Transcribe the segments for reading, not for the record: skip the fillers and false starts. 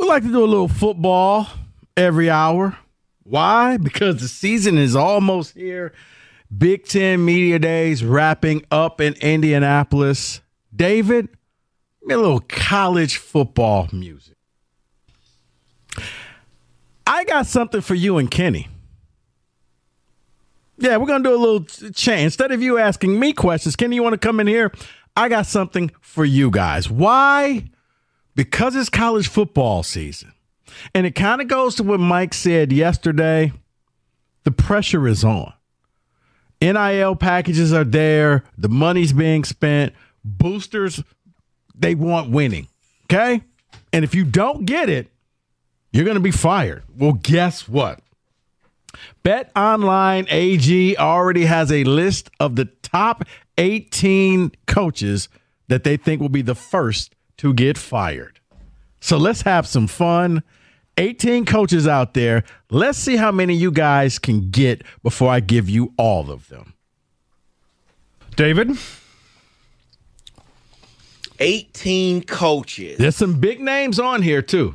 We like to do a little football every hour. Why? Because the season is almost here. Big Ten Media Days wrapping up in Indianapolis. David, give me a little college football music. I got something for you and Kenny. Yeah, we're going to do a little change. Instead of you asking me questions, Kenny, you want to come in here? I got something for you guys. Why? Because it's college football season. And it kind of goes to what Mike said yesterday. The pressure is on. NIL packages are there. The money's being spent. Boosters, they want winning. Okay? And if you don't get it, you're going to be fired. Well, guess what? BetOnline AG already has a list of the top 18 coaches that they think will be the first to get fired. So let's have some fun. 18 coaches out there. Let's see how many you guys can get before I give you all of them. David? 18 coaches. There's some big names on here, too.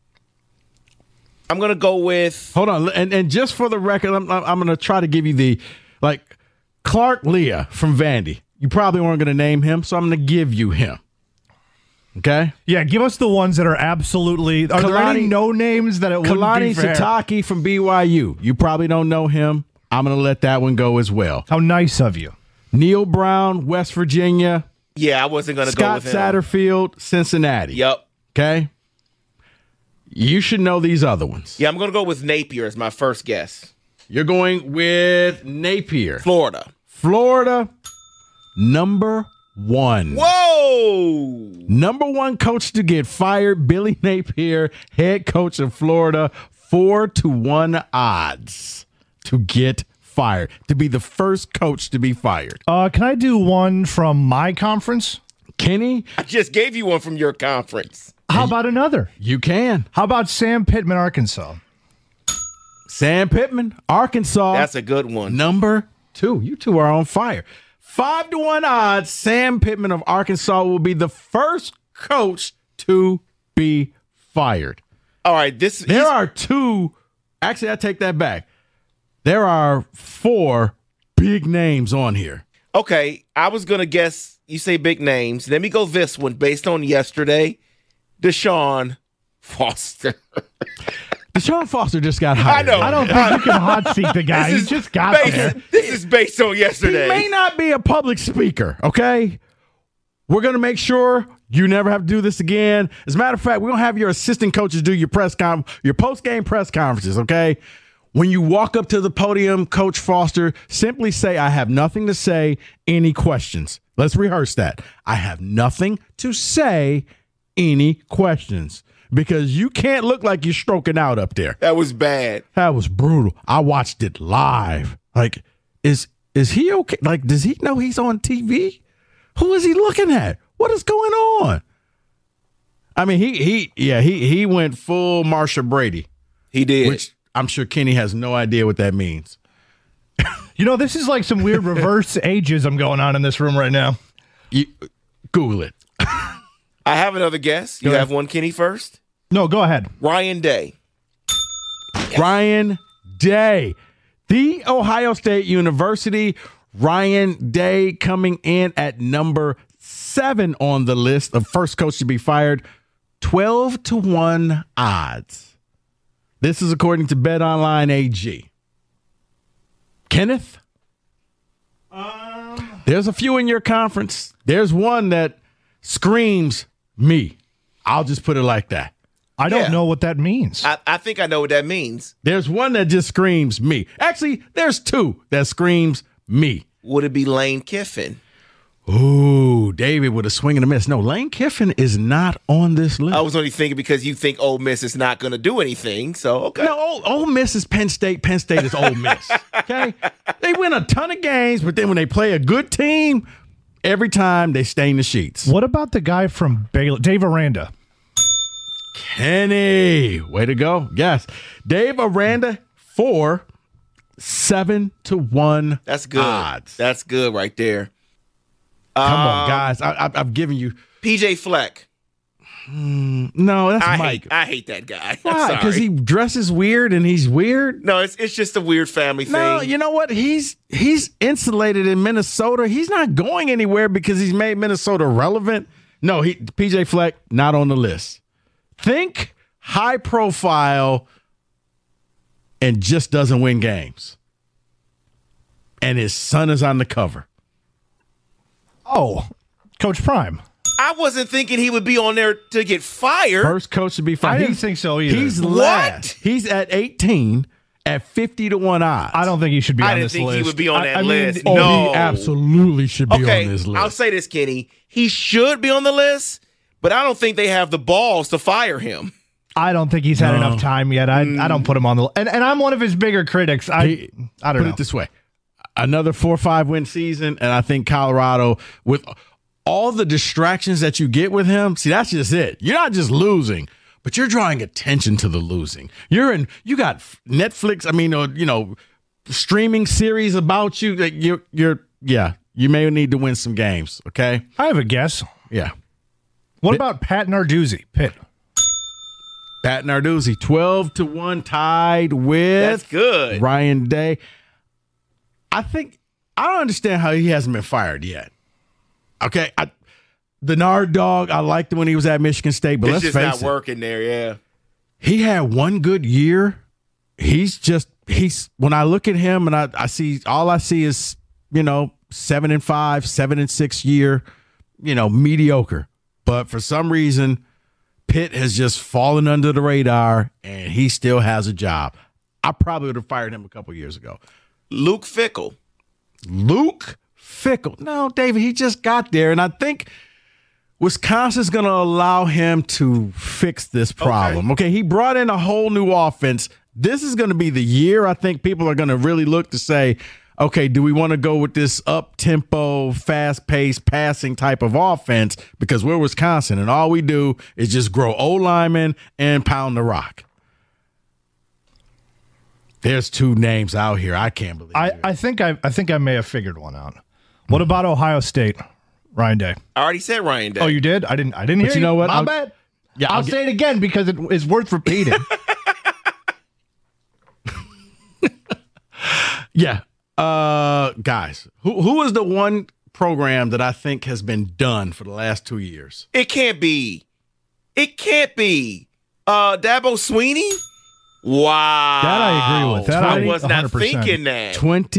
I'm going to go with... Hold on. And just for the record, I'm going to try to give you the, Clark Leah from Vandy. You probably weren't going to name him, so I'm going to give you him. Okay? Yeah, give us the ones that are absolutely... Are there any no names that it wouldn't Kalani be fair? Sitake from BYU. You probably don't know him. I'm going to let that one go as well. How nice of you. Neil Brown, West Virginia. Yeah, I wasn't going to go with him. Scott Satterfield, Cincinnati. Yep. Okay? You should know these other ones. Yeah, I'm going to go with Napier as my first guess. You're going with Napier. Florida, number 1. Whoa! Number 1 coach to get fired, Billy Napier, head coach of Florida, 4-1 odds to get fired, to be the first coach to be fired. Can I do one from my conference? Kenny? I just gave you one from your conference. How about another? You can. How about Sam Pittman, Arkansas? Sam Pittman, Arkansas. That's a good one. Number 2. You two are on fire. 5-1 odds, Sam Pittman of Arkansas will be the first coach to be fired. All right, there are 2. Actually, I take that back. There are 4 big names on here. Okay, I was going to guess you say big names. Let me go this one based on yesterday. Deshaun Foster. Deshaun Foster just got hired. I know. I don't think you can hot seat the guy. He just got there. This is based on yesterday. He may not be a public speaker, okay? We're going to make sure you never have to do this again. As a matter of fact, we're going to have your assistant coaches do your post-game press conferences, okay? When you walk up to the podium, Coach Foster, simply say, I have nothing to say. Any questions? Let's rehearse that. I have nothing to say. Any questions? Because you can't look like you're stroking out up there. That was bad. That was brutal. I watched it live. Is he okay? Does he know he's on TV? Who is he looking at? What is going on? I mean, he went full Marsha Brady. He did. Which I'm sure Kenny has no idea what that means. This is like some weird reverse ageism going on in this room right now. Google it. I have another guess. You have one, Kenny, first? No, go ahead. Ryan Day. Ryan Day. The Ohio State University. Ryan Day coming in at number 7 on the list of first coach to be fired. 12-1 odds. This is according to BetOnline AG. Kenneth? There's a few in your conference. There's one that screams me. I'll just put it like that. I don't know what that means. I think I know what that means. There's one that just screams me. Actually, there's 2 that screams me. Would it be Lane Kiffin? Ooh, David with a swing and a miss. No, Lane Kiffin is not on this list. I was only thinking because you think Ole Miss is not going to do anything. So, okay. No, Ole Miss is Penn State. Penn State is Ole Miss. Okay? They win a ton of games, but then when they play a good team, every time they stain the sheets. What about the guy from Baylor, Dave Aranda? Kenny, way to go. Yes. Dave Aranda, 7-1 That's good. odds. That's good right there. Come on, guys. I've given you. PJ Fleck. No, that's Mike. I hate that guy. Why? Because he dresses weird and he's weird? No, it's just a weird family thing. No, you know what? He's insulated in Minnesota. He's not going anywhere because he's made Minnesota relevant. No, PJ Fleck, not on the list. Think high profile and just doesn't win games. And his son is on the cover. Oh, Coach Prime. I wasn't thinking he would be on there to get fired. First coach to be fired. I didn't think so either. He's last. He's at 18 at 50-1 odds. I don't think he should be on this list. I didn't think he would be on that list. Oh, no. he absolutely should be on this list. I'll say this, Kenny. He should be on the list, but I don't think they have the balls to fire him. I don't think he's had enough time yet. I don't put him on the list. And I'm one of his bigger critics. I don't know. Put it this way. Another 4-5 win season, and I think Colorado, with all the distractions that you get with him, see, that's just it. You're not just losing, but you're drawing attention to the losing. You got Netflix, streaming series about you. You may need to win some games, okay? I have a guess. Yeah. What about Pat Narduzzi, Pitt? Pat Narduzzi, 12-1 tied with That's good. Ryan Day. I don't understand how he hasn't been fired yet. Okay, the Nard Dog, I liked him when he was at Michigan State, but let's face it. It's just not working there, yeah. He had one good year. He's when I look at him and I see is 7-5, 7-6 year, mediocre. But for some reason, Pitt has just fallen under the radar and he still has a job. I probably would have fired him a couple years ago. Luke Fickell. No, David, he just got there, and I think Wisconsin's going to allow him to fix this problem. Okay, he brought in a whole new offense. This is going to be the year I think people are going to really look to say, okay, do we want to go with this up-tempo, fast-paced, passing type of offense? Because we're Wisconsin, and all we do is just grow O-linemen and pound the rock. There's two names out here. I can't believe it. I think I may have figured one out. What about Ohio State? Ryan Day. I already said Ryan Day. Oh, you did? I didn't hear you. But you know what? My bad. Yeah, I'll say it again because it is worth repeating. Yeah. Guys, who is the one program that I think has been done for the last 2 years? It can't be. Dabo Swinney? Wow. That I agree with. That I was not 100%. thinking that.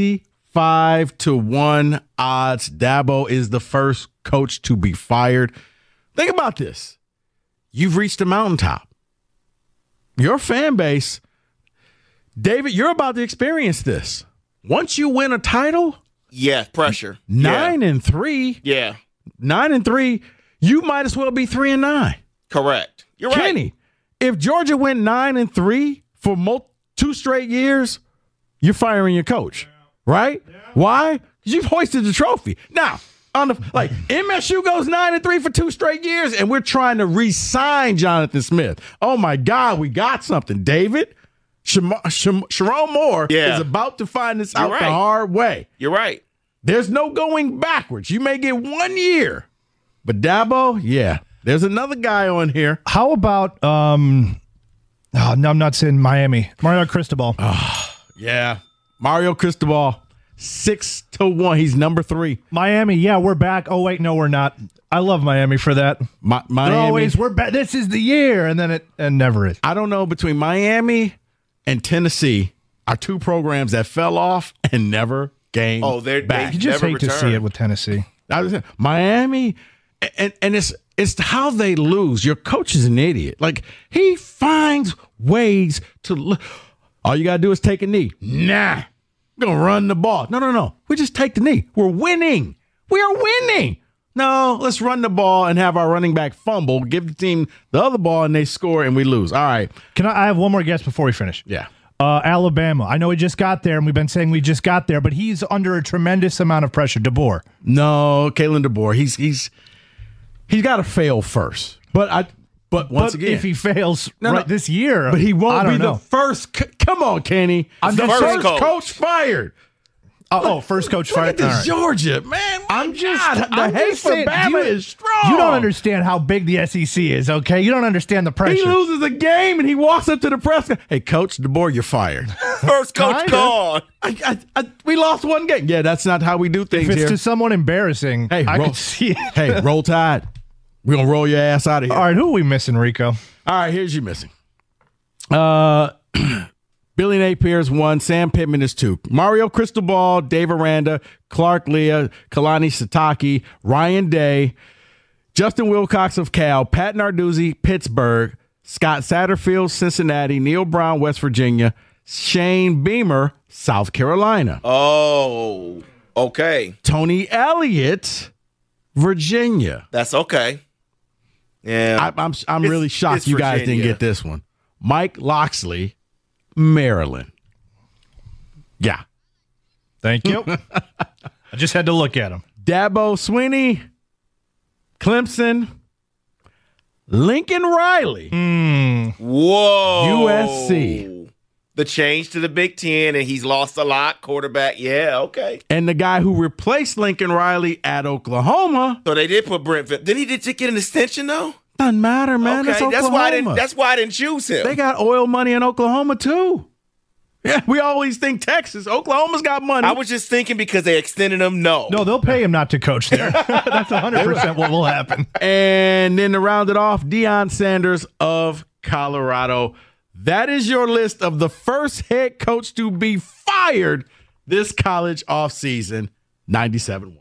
25-1 odds. Dabo is the first coach to be fired. Think about this. You've reached the mountaintop. Your fan base, David, you're about to experience this. Once you win a title, yeah, pressure. 9-3. Yeah. 9-3, you might as well be 3-9. Correct. You're right. Kenny, if Georgia went 9-3 for 2 straight years, you're firing your coach, right? Yeah. Why? Because you've hoisted the trophy. Now, MSU goes 9-3 for 2 straight years, and we're trying to re-sign Jonathan Smith. Oh my God, we got something, David. Sharon Moore is about to find this out the hard way. You're right. There's no going backwards. You may get 1 year, but Dabo, yeah. There's another guy on here. How about no, I'm not saying Miami. Mario Cristobal. Yeah. Mario Cristobal, 6-1. He's number 3. Miami, yeah, we're back. Oh, wait, no, we're not. I love Miami for that. Miami. We're back. This is the year, and then it never is. I don't know, between Miami and Tennessee are 2 programs that fell off and never gained back. You just hate to see it with Tennessee. Miami, and it's how they lose. Your coach is an idiot. Like, he finds ways to all you got to do is take a knee. Nah, we're going to run the ball. No. We just take the knee. We're winning. We are winning. No, let's run the ball and have our running back fumble, give the team the other ball, and they score, and we lose. All right. I have one more guess before we finish. Yeah. Alabama. I know he just got there, and we've been saying we just got there, but he's under a tremendous amount of pressure. DeBoer. No, Kalen DeBoer. He's got to fail first. But once again, if he fails this year, but he won't be the first. Come on, Kenny. I'm the first coach fired. First coach Look fired. at this All right. Georgia, man. I'm just the hate for saying, Bama is strong. You don't understand how big the SEC is, okay? You don't understand the pressure. He loses a game and he walks up to the press. Hey, Coach DeBoer, you're fired. First coach gone. We lost one game. Yeah, that's not how we do things if it's here. to someone embarrassing, Hey, I roll, could see it. Hey, roll Tide. We're going to roll your ass out of here. All right, who are we missing, Rico? All right, here's you missing. Billy Napier is 1. Sam Pittman is 2. Mario Cristobal, Dave Aranda, Clark Leah, Kalani Sitake, Ryan Day, Justin Wilcox of Cal, Pat Narduzzi, Pittsburgh, Scott Satterfield, Cincinnati, Neil Brown, West Virginia, Shane Beamer, South Carolina. Oh, okay. Tony Elliott, Virginia. That's okay. Yeah. I'm really shocked it's you guys didn't Virginia. get this one. Mike Loxley, Maryland. Yeah. Thank you. I just had to look at him. Dabo Swinney, Clemson, Lincoln Riley, Whoa. USC. The change to the Big Ten, and he's lost a lot. Quarterback. Yeah, okay. and the guy who replaced Lincoln Riley at Oklahoma. So they did put Brent. Didn't he just get an extension though? Doesn't matter, man. Okay, That's Oklahoma. that's why I didn't choose him. They got oil money in Oklahoma too. Yeah, we always think Texas. Oklahoma's got money. I was just thinking because they extended him. No. No, they'll pay him not to coach there. That's 100% what will happen. And then to round it off, Deion Sanders of Colorado. That is your list of the first head coach to be fired this college offseason, 97-1.